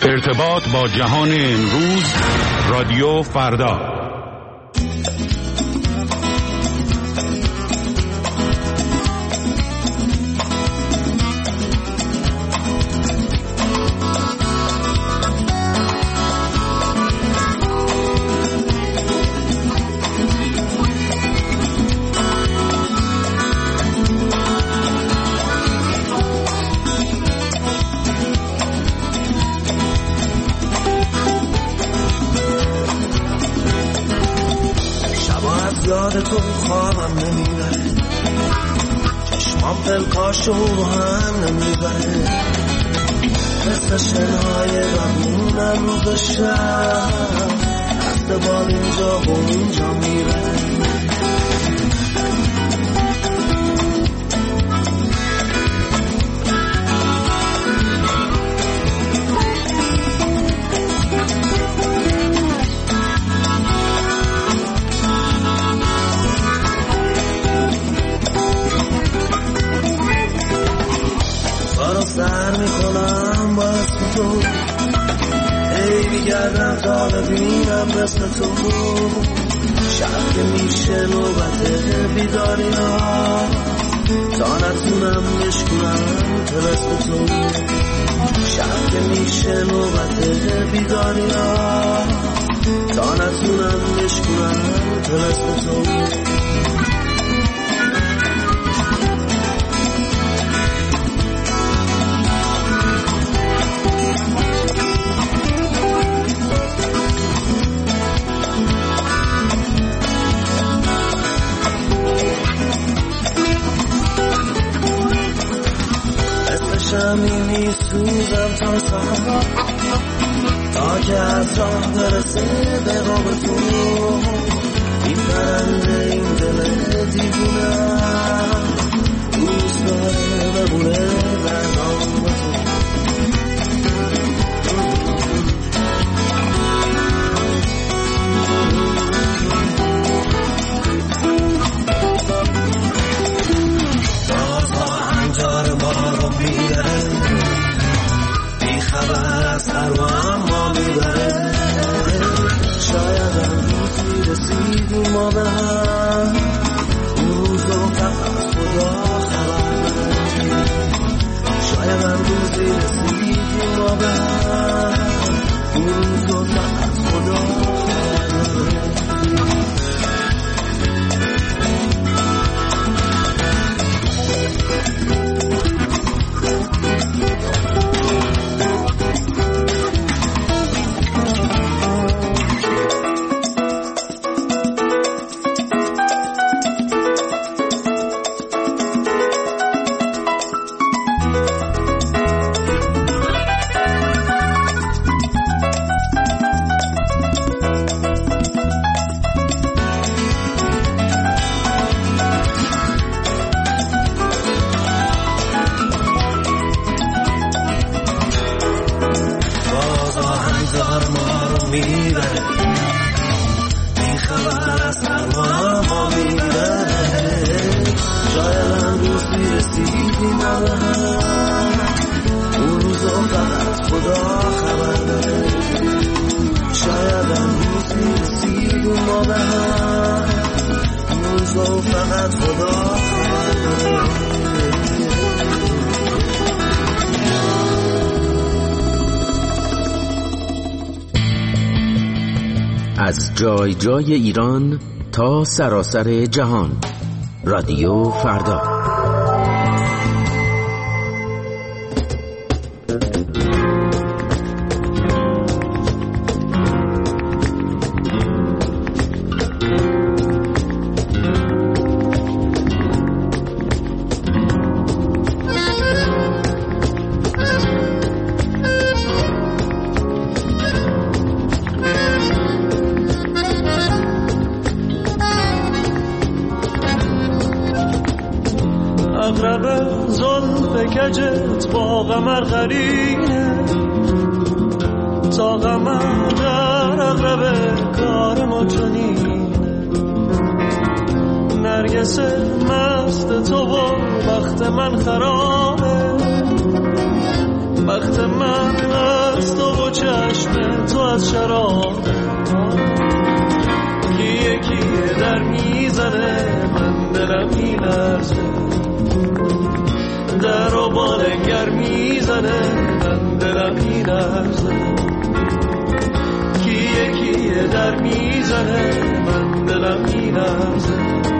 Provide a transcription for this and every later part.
ارتباط با جهان امروز، رادیو فردا. یادتون خوابم نمیبره، چشمام پلکاشو هم نمیبره، مثل شنهای رمونم روز شب رفته بال اینجا و اونجا میره. سر میکنم با اسم تو، ای میگردم تا ببینم مثل تو. شب که میشه نوبت بیداری ها، تا نتونم بشکنم طلسم تو. شب که میشه نوبت بیداری ها، تا نتونم بشکنم طلسم تو. شمی سوزم تا سهر، تا که از راه برسه به قاب تو. این پرنده این دل دیوونم دوست داره بمونه در نام تو. بازها هنجار ما رو میگره، بی خبر از ارواح ما میبره. شاید امروزی رسیدیم ما به هم، اون روز رو فقط خدا خبر بره. شاید امروزی رسیدیم ما به هم، اون روز رو فقط خدا خبر بره. از جای جای ایران تا سراسر جهان، رادیو فردا. اقرب زلف کجت با قمر قرینه، تا قمر در اقرب کار ما چنینه. نرگس مست تو و وقت من خرابه، وقت من از تو و چشم تو از شراب کیه کیه در میزنه من دلم میلرزه در و بالنگر میزنه من دلم میلرزه کیه کیه در میزنه من دلم میلرزه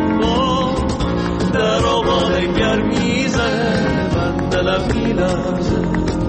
در و بالنگر میزنه من دلم میلرزه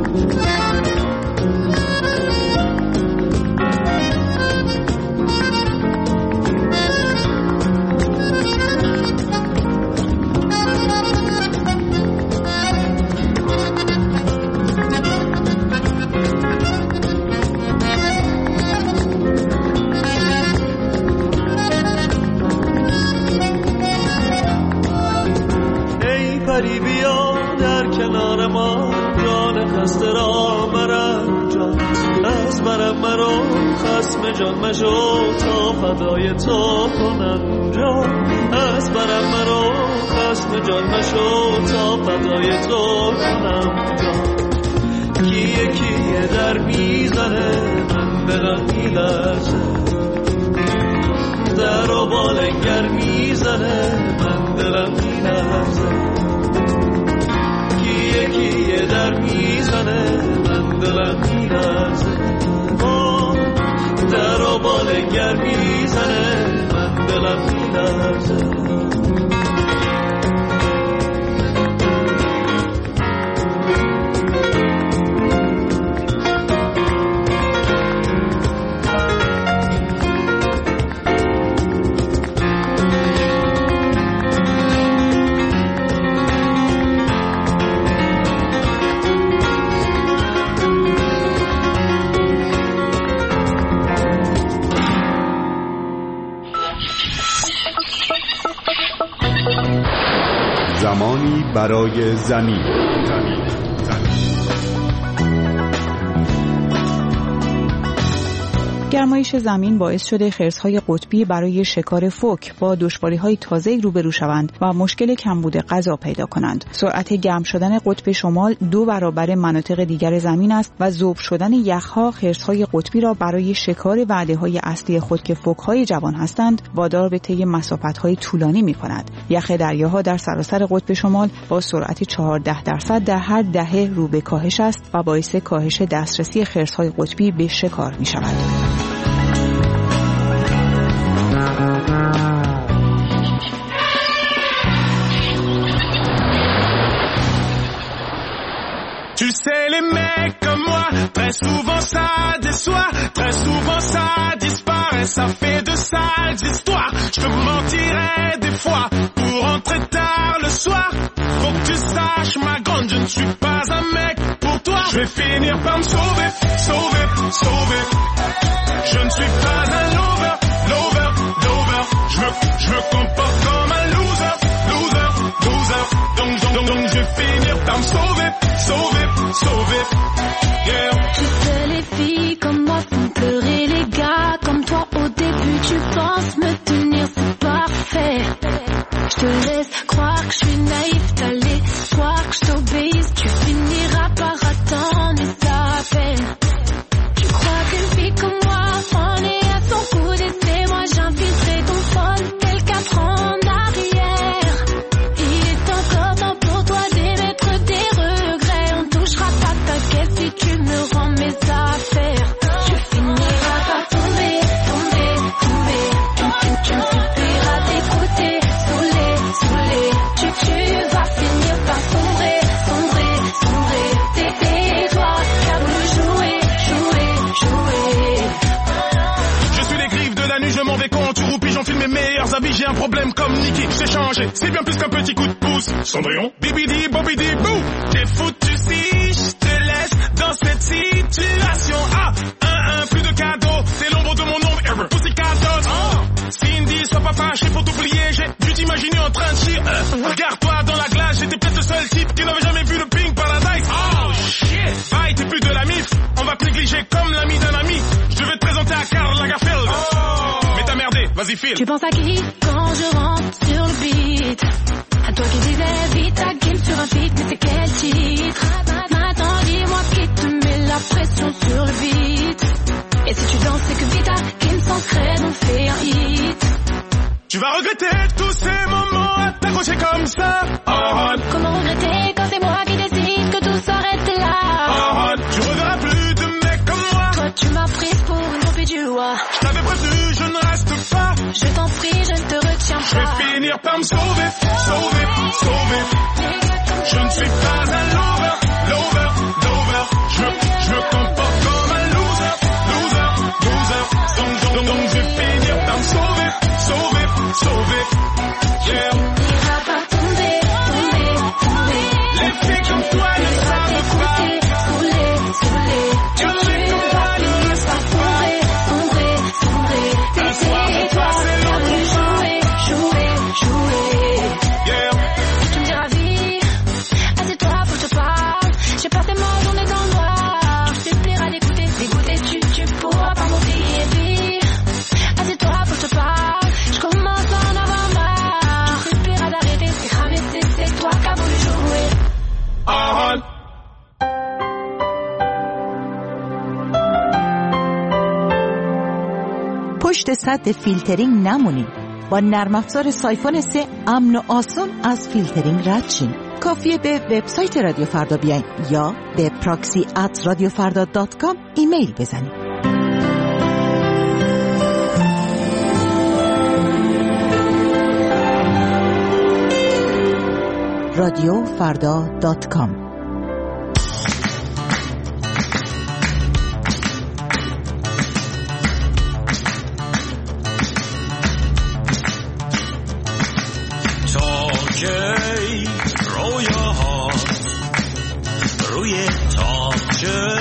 پری بیا در کنار ما جان خسته را مرم جان از برم مرا خسم جان مشو تا فدای تو کنم جان از برم مرا خسم جان مشو تا فدای تو کنم جان کیه کیه در میزنه من دلم میلرزه در و بالنگر میزنه من دلم میلرزه کیه در میزنه من دلم میلرزه در و بالنگر میزنه من دلم میلرزه زمانی برای زمین. گرمایش زمین باعث شده خرس‌های قطبی برای شکار فوک با دشواری‌های تازه‌ای روبرو شوند و مشکل کمبود غذا پیدا کنند. سرعت گرم شدن قطب شمال 2 برابر مناطق دیگر زمین است و ذوب شدن یخ‌ها خرس‌های قطبی را برای شکار وعده‌های اصلی خود که فوک‌های جوان هستند وادار به طی مسافت‌های طولانی می‌کند. یخ دریاها در سراسر قطب شمال با سرعت 14% در هر دهه رو به کاهش است و باعث کاهش دسترسی خرس‌های قطبی به شکار می‌شود. Tu sais les mecs comme moi, très souvent ça déçoit, très souvent ça disparaît, ça fait de sales histoires. Je te mentirais des fois pour rentrer tard le soir. Faut que tu saches ma grande, je ne suis pas un mec pour toi. Je vais finir par me sauver, sauver, sauver. Je ne suis pas un lover, lover, lover. Je me comporte comme un loser, loser, loser. Donc je vais finir par me sauver, sauver, sauver. Yeah. Tu sais les filles comme moi font pleurer les gars comme toi. Au début tu penses me tenir, c'est parfait. Je te laisse croire que je suis naïf, t'as l'espoir que je t'obéisse. Tu finiras par attendre et ça peine. Tu crois qu'une fille comme moi en est à son coup d'essai. Moi j'infiltrerai ton phone quelques 4 ans en arrière. Il est encore temps pour toi d'émettre des regrets. On touchera pas ta caisse si tu me rends mes affaires. Tu finiras par tomber, tomber, tomber. Tu me suffiras d'écouter, saoulé, saoulé. Tu vas finir par sombrer, sombrer, sombrer. C'est toi qui as voulu jouer, jouer, jouer. Je suis les griffes de la nuit, je m'en vais quand tu roupis, j'enfile mes meilleurs habits, j'ai un problème comme Nicky, j'ai changé, c'est bien plus qu'un petit coup de pouce. Cendrillon, bibidi, bobidi, bou. T'es foutu si je te laisse dans cette situation. Ah, plus de cadeaux, c'est l'ombre de mon ombre, ever. Pussycat Dolls, Cindy, sois pas fâché, faut t'oublier, j'ai dû t'imaginer en train de chier. Regarde-toi dans la glace, j'étais peut-être le seul type qui n'avait jamais vu le Pink Paradise. Oh shit, bye, t'es plus de la MIF, on va te négliger comme l'ami d'un ami. Je devais te présenter à Karl Lagerfeld. Mais t'as merdé, vas-y file. Tu penses à qui quand je rentre sur le beat? À toi qui disais vite ta game sur un feat, mais c'est quel titre? Maintenant dis-moi qui te met la pression sur regretter tous ces moments à t'accrocher comme ça? Comment regretter quand c'est moi qui décide que tout s'arrête là? Tu reverras plus de mecs comme moi. Toi tu m'as prise pour une copie du roi. Je t'avais prévenu, je ne reste pas. Je t'en prie, je ne te retiens Je vais pas. finir par me sauver, sauver, sauver. Je ne suis pas un lover, lover, lover. Je me comporte comme un loser, loser, loser. Donc je vais finir par me sauver, sauver, sauver. Yeah. N'iras pas tomber, tomber, tomber. Les filles comme toi ne savent pas. Saouler, saouler. Tu ne peux pas finir par sombrer, sombrer, sombrer. T'es toi, t'as voulu jouer, jouer, jouer. Yeah. Tu me diras vite, assieds-toi, faut que je te parle. J'ai passé ma journée dans le noir. Tu suffiras d'écouter, d'écouter, tu pourras pas m'oublier. Puis, assieds-toi, faut que je te parle. Je commence à en avoir marre. Tu suffiras d'arrêter, c'est cramé, c'est toi qui as voulu jouer. پشت سد فیلترینگ نمونید. با نرم افزار سایفون 3 امن و آسون از فیلترینگ رد شین. کافیه به وبسایت رادیو فردا بیاین یا به proxy@radiofarda.com ایمیل بزنید. radiofarda.com روی تاقچه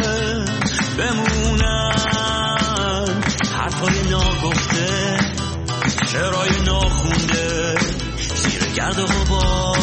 بمونن، حرفای ناگفته، شعرهای ناخونده، زیر گرد و غبار.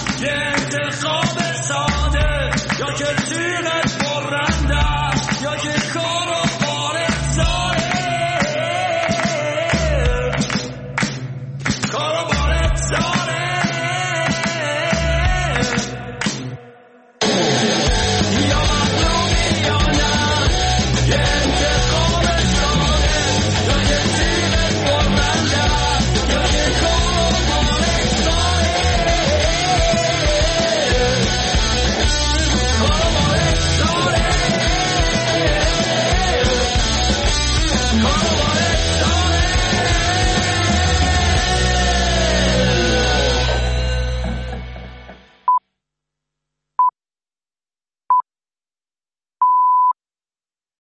انتخاب ساده یا که تیرت برنده یا که